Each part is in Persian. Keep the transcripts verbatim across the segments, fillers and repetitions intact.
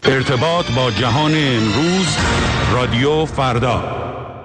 ارتباط با جهان امروز، رادیو فردا.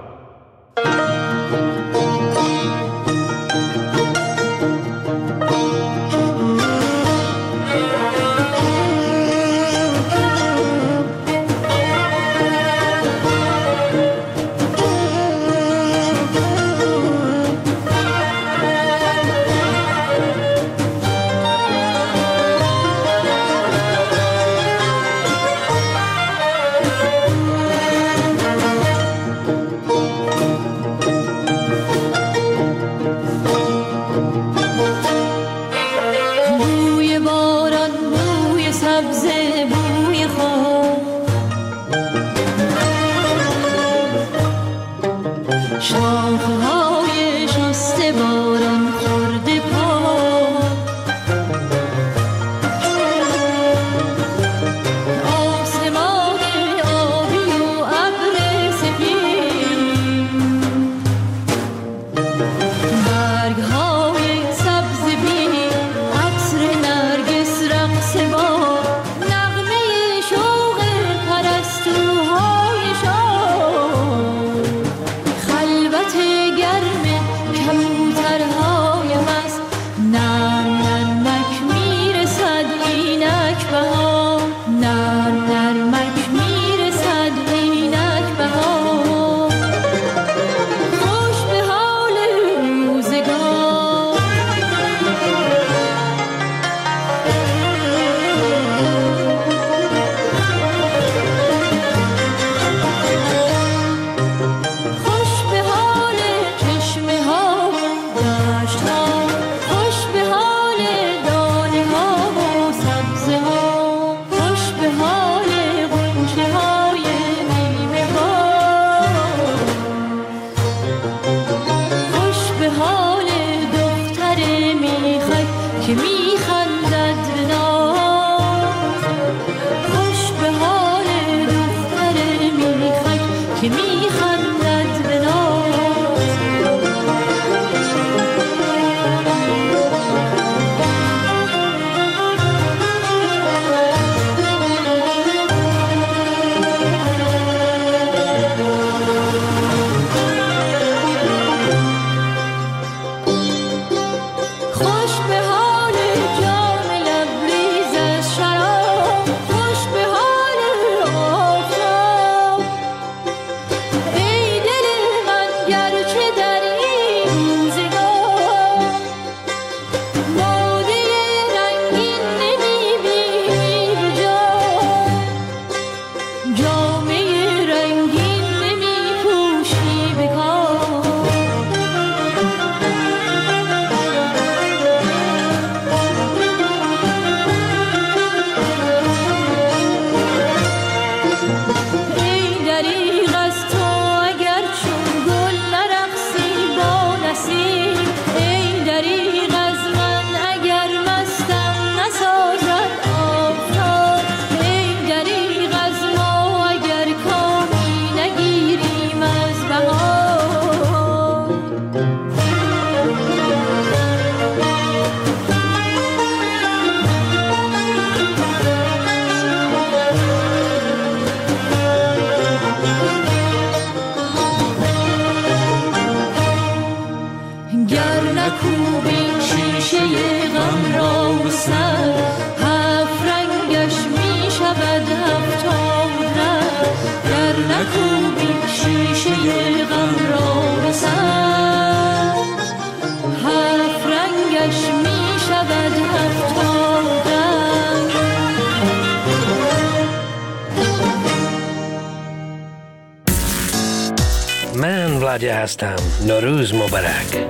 من ولادیا هستم. نوروز مبارک.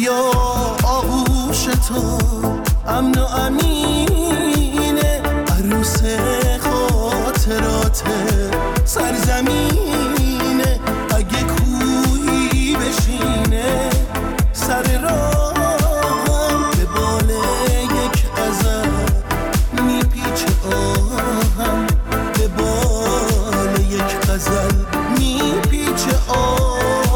بیا آغوش تو امن و امینه، عروس خاطرات سرزمینه. اگه کوهی بشینه سر راهم، به بال یک غزل میپیچه آهم، به بال یک غزل میپیچه آهم.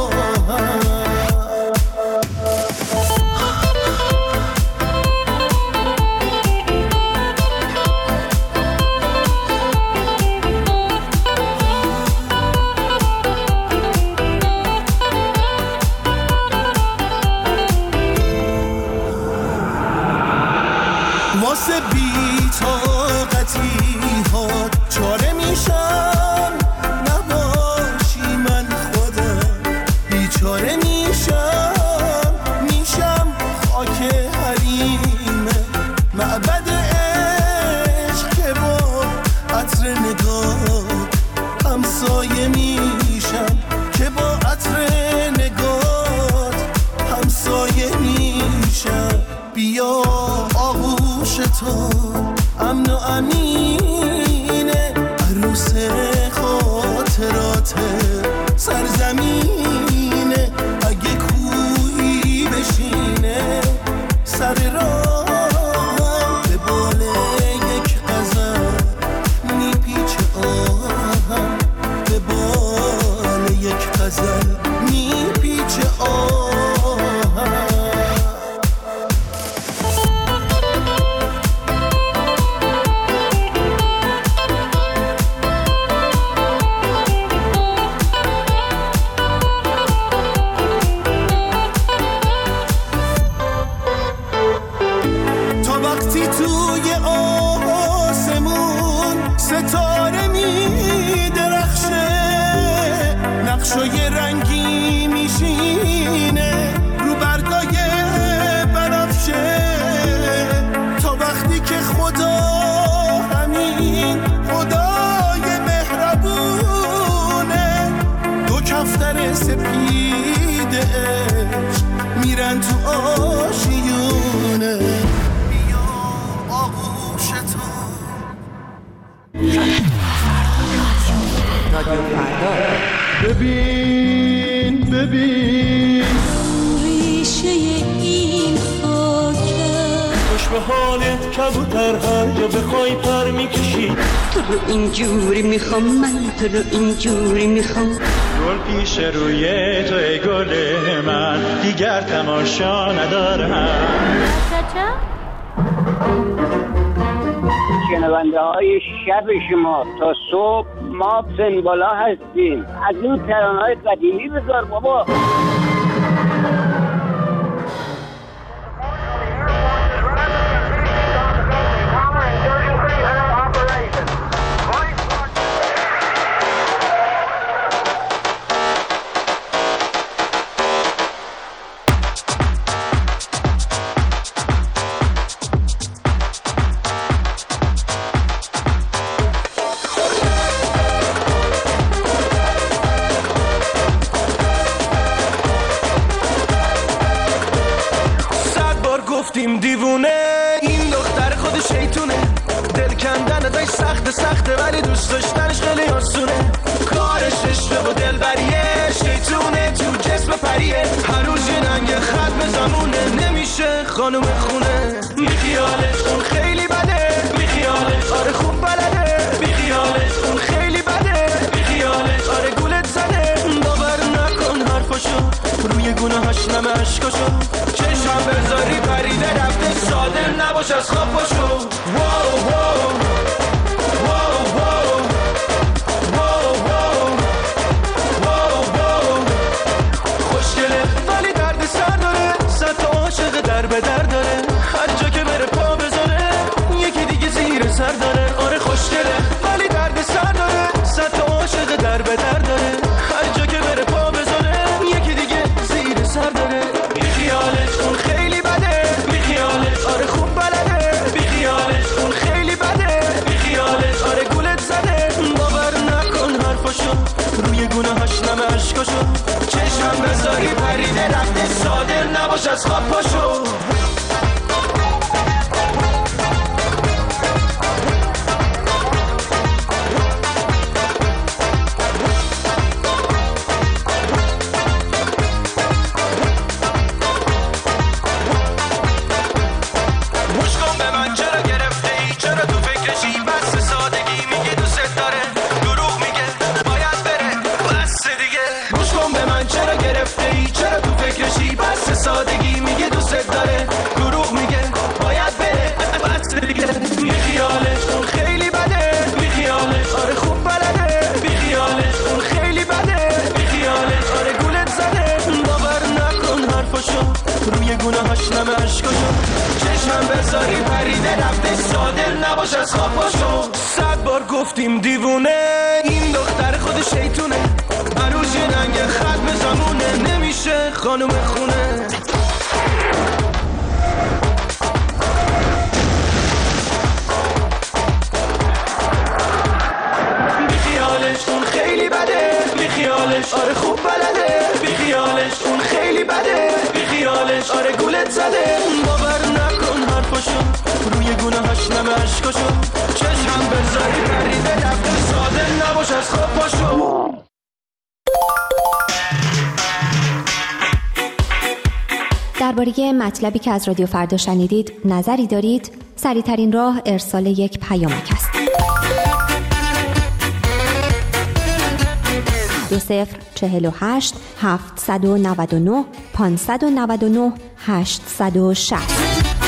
واسه بی طاقتی ها چاره میشم، نباشی من خودم بیچاره میشم. میشم خاک حریم معبد عشق که با عطر نگاه همسایه میشم، که با عطر نگاه همسایه میشم. بیا آغوش تو امن و امینه، عروس خاطرات سرزمینه. اگه کوهی بشینه سر راهم، به بال یک غزل میپیچه آهم، به بال یک غزل میپیچه آهم. توی آسمون ستاره می درخشه، نقشای رنگی میشینه رو برگای بنفشه. تا وقتی که خدا همین خدای مهربونه، دو کفتر سپید عشق میرن تو آشیونه. ببین ببین ریشه این خاکه، خوش به حالت کبوتر هر جا بخوای پر میکشی. تو رو اینجوری میخوام، من تو رو اینجوری میخوام. گل پیش روی تو ای گل من، دیگر تماشا ندارم. شنونده های شب شما تا صبح ما سنبالا هستیم. از این ترانه های قدیمی بذار بابا. گفتیم دیوونه، این دختر خود شیطونه. دل کندن ازش سخت سخته ولی دوست داشتنش خیلی آسونه. کارش عشقه و دلبریه، شیطونه تو جسم پریه. هر روز یه رنگ خط به زمونه، نمیشه خانوم خونه. بیخیالش اون خیلی بده، بیخیالش آره خوب بلده. بیخیالش اون خیلی بده، بیخیالش آره گولت زده. باور نکن حرفاشو، روی گناهاش نمه عشقاشو. چشم بذاری پریده رفته، ساده نباش از خواب باشو. واو واو واو واو واو واو واو. خوشگله ولی درد سر داره، صد تا عاشق در به در داره. هر جا که بره پا بذاره یکی دیگه زیر سر داره. آره خوشگله ولی درد سر داره، صد تا عاشق در به در داره. هر جا که بره پا بذاره یکی دیگه زیر سر داره. بیخیال نباش از خواب پاشو. سادگی میگه دوست داره، دروغ میگه باید بره بس دیگه. بی خیالش اون خیلی بده، بی خیالش آره خوب بلده، بی خیالش اون خیلی بده، بی خیالش آره گولت زده. باور نکن حرفاشو، روی گناهاش نمه عشقاشو. چشمم بذاری پریده رفته، ساده نباش از خواب پاشو. صد بار گفتیم دیوونه، این دختر خود شیطونه، عروس یه رنگ ختم زمونه، نمیشه خانوم خونه. بیخیالش اون خیلی بده، بیخیالش آره خوب بلده، بیخیالش اون خیلی بده، بیخیالش آره گولت زده. باور نکن حرفاشو، روی گناهاش نمه عشقاشو. چشم بذاری پریده رفته، ساده نباش از خواب پاشو. درباره مطلبی که از رادیو فردا شنیدید نظری دارید؟ سریع‌ترین راه ارسال یک پیامک است. دو صفر چهل و هشت هفتصد و نود و نه پانصد و نود و نه هشتصد و شصت.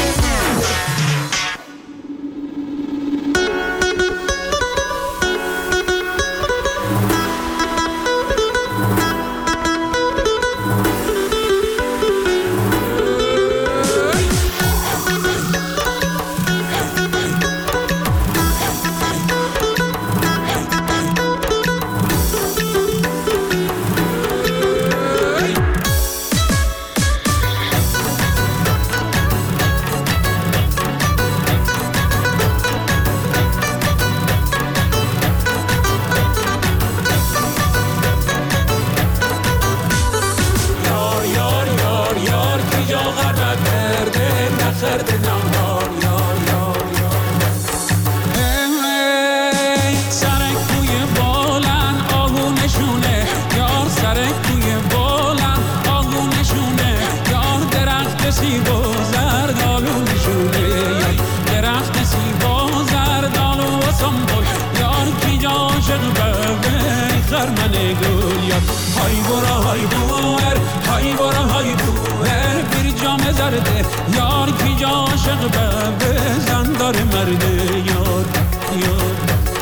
یار کی جا عاشق به زن داره مرده یار یار.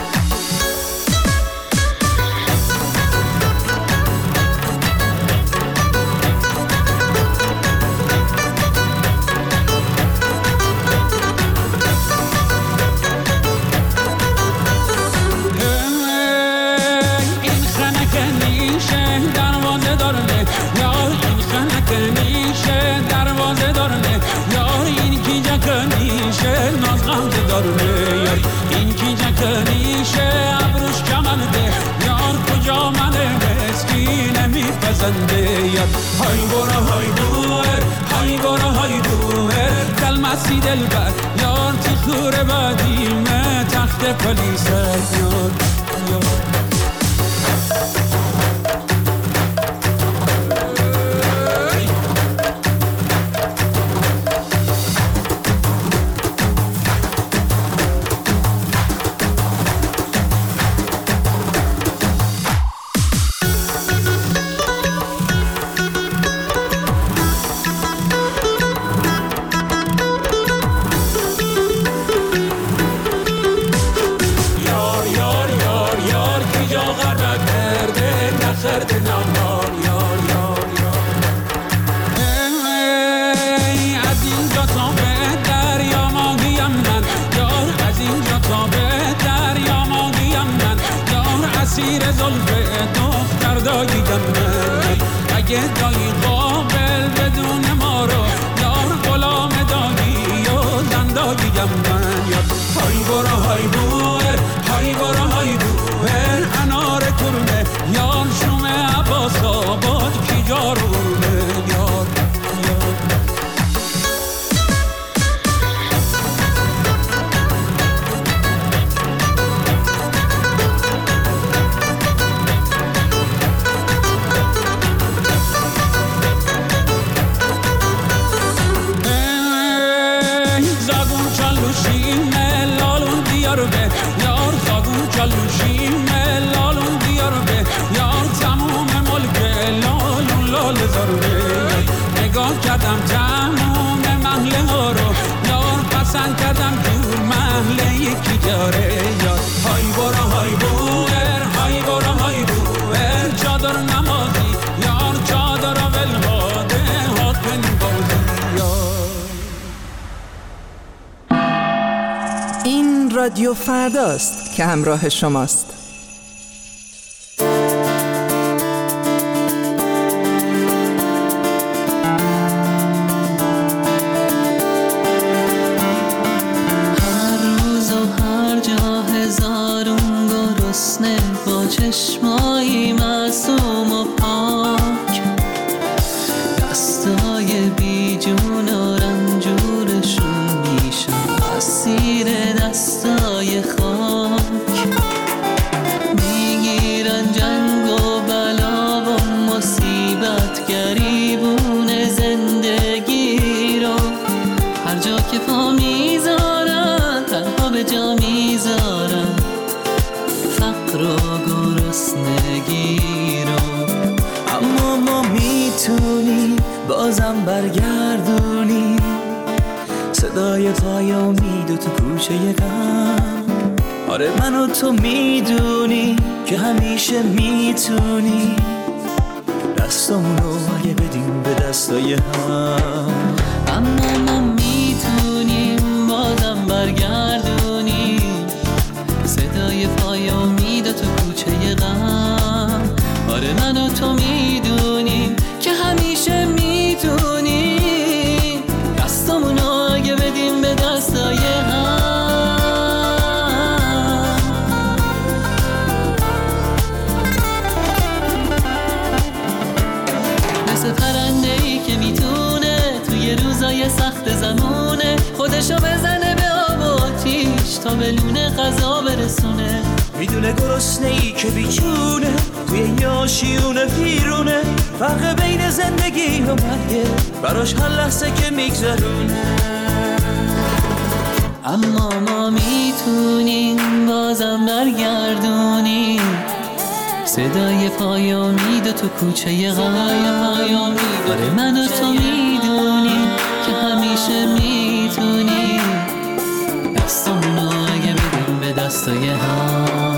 این خنک نیشه دروازه داره یار، این خنک نیشه دروازه داره یار. این کی جکنیشه ناز غمزه داره یار، این کی جکنیشه ابروش کمنده یار. کجا منه مسکی نمیپسنده یار. های برا های دوهر های برا های دوهر دل مسی دل بر یار. تی خوره بدیمه تخت پلیس یار یار. یار نگاه کردم تمام محله ها رو یار پسند کردم دور محله یکی داره یار های برا های بوئر های برا های بوئر چادر نمازی یار چادر ول هاده هات بن بازی یار. این رادیو فرداست که همراه شماست. چشمایی معصوم و پاک دستای بی جون و رنجورشون میشن اسیر دستای خاک میگیرن جنگ و بلا و مصیبت گریبون زندگی رو هر جا که پا میذارن تنها به جا میذارن فقر و گرسنگی رو. اما ما میتونیم بازم برگردونیم صدای پای امید و تو کوچه غم. آره من و تو میدونی که همیشه میتونی دستمونو اگه بدیم به دستای هم. اما ما میتونیم بازم برگردونیم صدای پای امید و تو کوچه غم. آره من و تو میدونیم که همیشه میتونیم دستمونو اگه بدیم به دستای هم. مثل پرنده‌ای که میتونه توی روزای سخت زمونه خودشو بزنه به آب و آتیش تا به لونه غذا برسونه. میدونه گرسنه‌ای که بیچونه توی یاشیونه پیرونه فرق بین زندگی و مرگه براش هر لحظه که میگذرونه. اما ما میتونیم بازم برگردونیم صدای پای امید تو کوچه غم. آره من و تو میدونیم که همیشه میتونیم دستمونو اگه بدیم به دستای هم.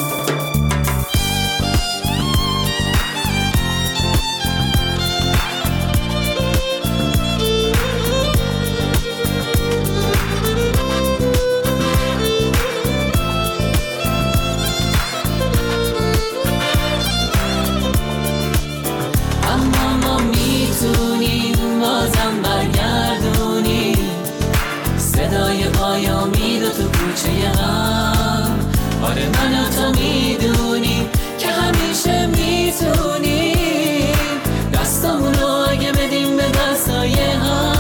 آره من و تو میدونیم که همیشه میتونیم دستمونو اگه بدیم به دستای هم.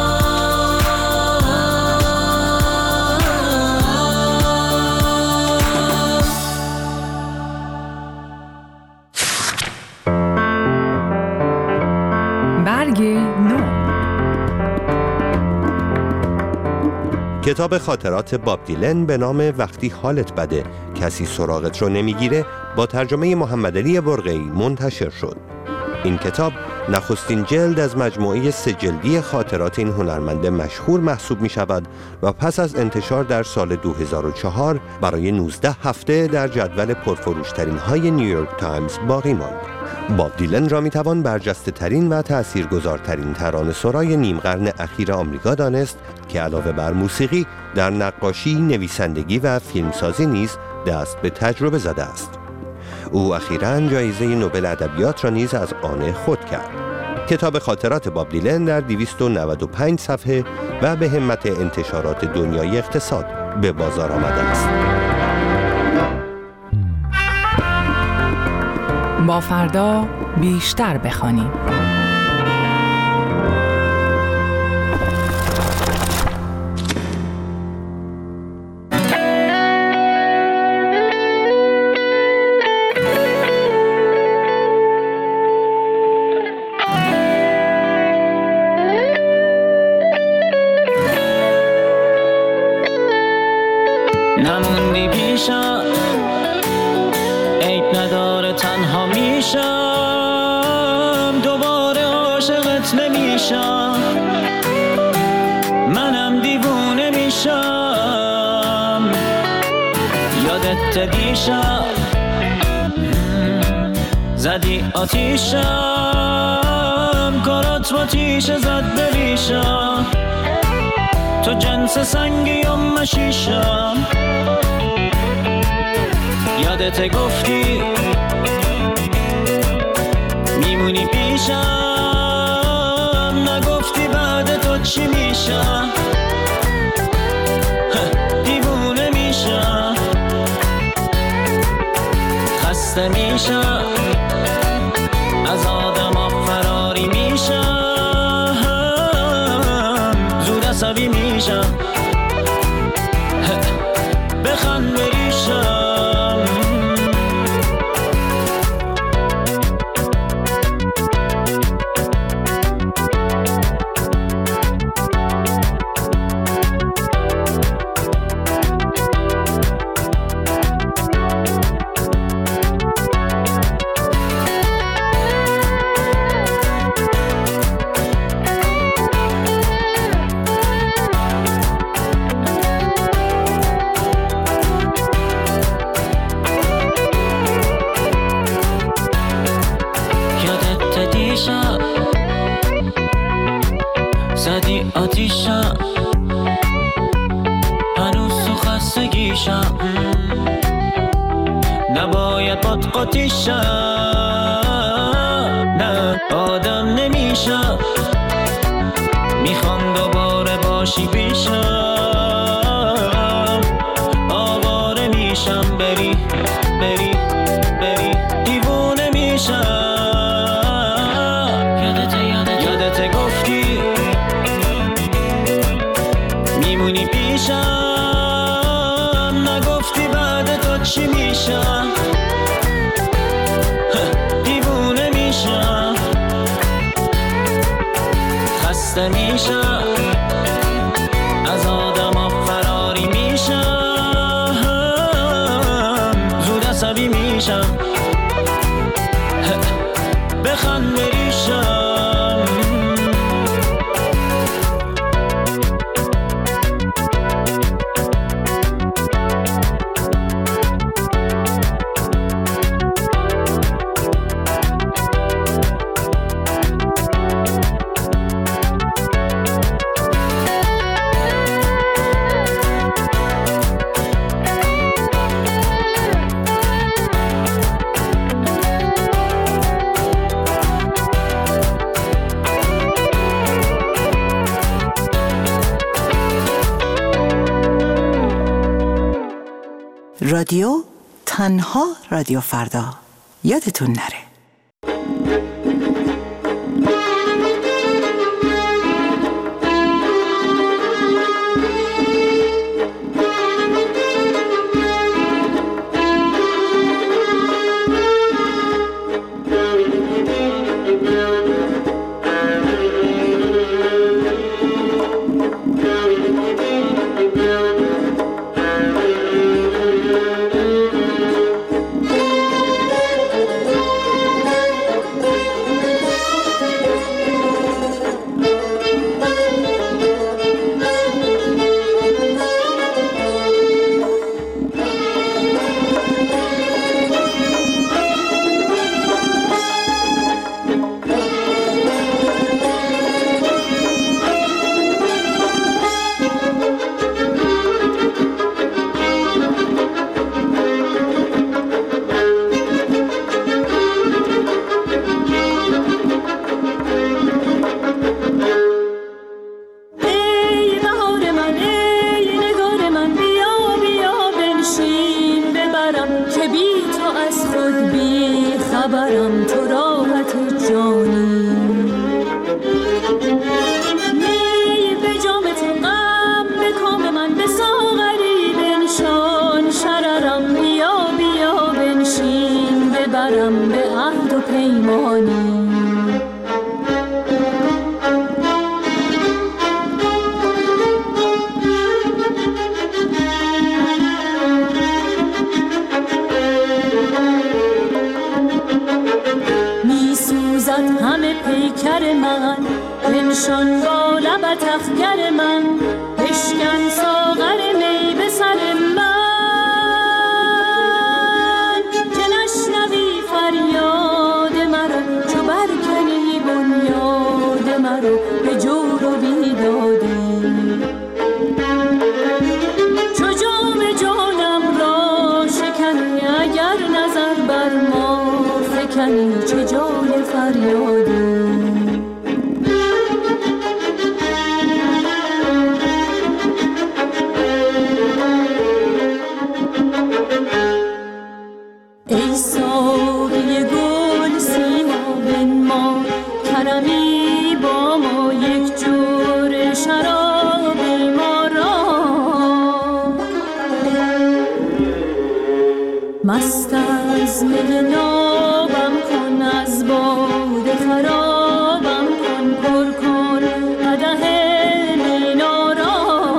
برگ نو. کتاب خاطرات باب دیلن به نام وقتی حالت بده کسی سراغت رو نمیگیره با ترجمه محمد علی برقی منتشر شد. این کتاب نخستین جلد از مجموعه سه جلدی خاطرات این هنرمند مشهور محسوب می شود و پس از انتشار در سال دو هزار و چهار برای نوزده هفته در جدول پرفروشترین های نیویورک تایمز باقی ماند. باب دیلن را می توان برجسته ترین و تأثیرگذارترین ترانه‌سرای نیم قرن اخیر آمریکا دانست که علاوه بر موسیقی در نقاشی، نویسندگی و فیلمسازی نیز دست به تجربه زده است. او اخیراً جایزه نوبل ادبیات را نیز از آن خود کرد. کتاب خاطرات باب دیلن در دویست و نود و پنج صفحه و به همت انتشارات دنیای اقتصاد به بازار آمده است. با فردا بیشتر بخوانیم. نموندی پیشم عیب نداره تنها میشم دوباره عاشقت نمیشم، منم دیوونه میشم. یادت دیشب زدی آتیشم، کارات با تیشه زد بریشم. تو جنس سنگی و مشیشم. یادت گفتی میمونی پیشم، نگفتی بعد تو چی میشم. دیوونه میشم، خسته میشم، از آدم فراری میشم، زود عصبی میشم، بخند بریشم. زدی آتیشم، هنوز تو خستگیشم، نباید باد قاطیشم. نه آدم نمیشم، میخوام دوباره باشی پیشم. آواره میشم، بری بری بری دیوونه میشم. یادت یادت یادت گفتی میمونی پیشم، نگفتی بعد تو چی میشم. دیوونه میشم، خسته میشم، از آدم فراری میشم، زود عصبی میشم، بخند بریشم. رادیو تنها رادیو فردا، یادتون نره. بنشان با لبت اخگر من، بشکن ساغر می به سر من، که نشنوی فریاد مرا چو برکنی بنیاد مرا به جور و بیدادی. چو جام جانم را شکنی اگر نظر بر ما فکنی، چه جای فریادی. ای ساقی گل سیما بنما، کرمی با ما یک جور شرابی ما را، مست از می نابم کن، از باده خرابم کن، پر کن قدح مینا را.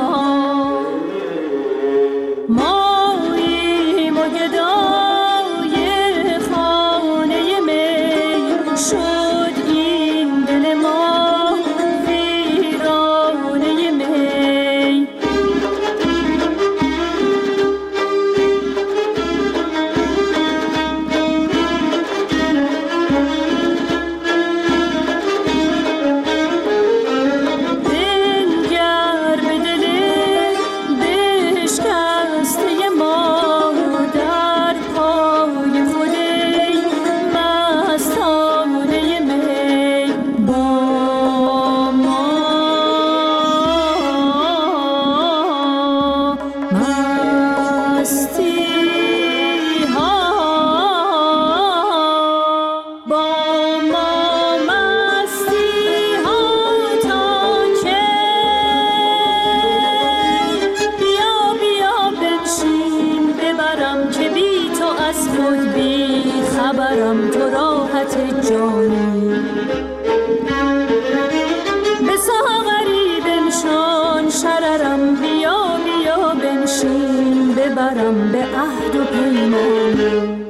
ماییم و گدای خانه می، شد این دل ما ویرانه می. بنگر به دل بشکسته ما، در پای خود ای مستانه می. با ما مستی ها، با ما مستی ها تا که. بیا بیا بنشین ببرم که بی تو از خود بی خبرم، تو راحت جانی. به ساغری بنشان شررم، بیا بیا بنشین ببرم به عهد و پیمانی.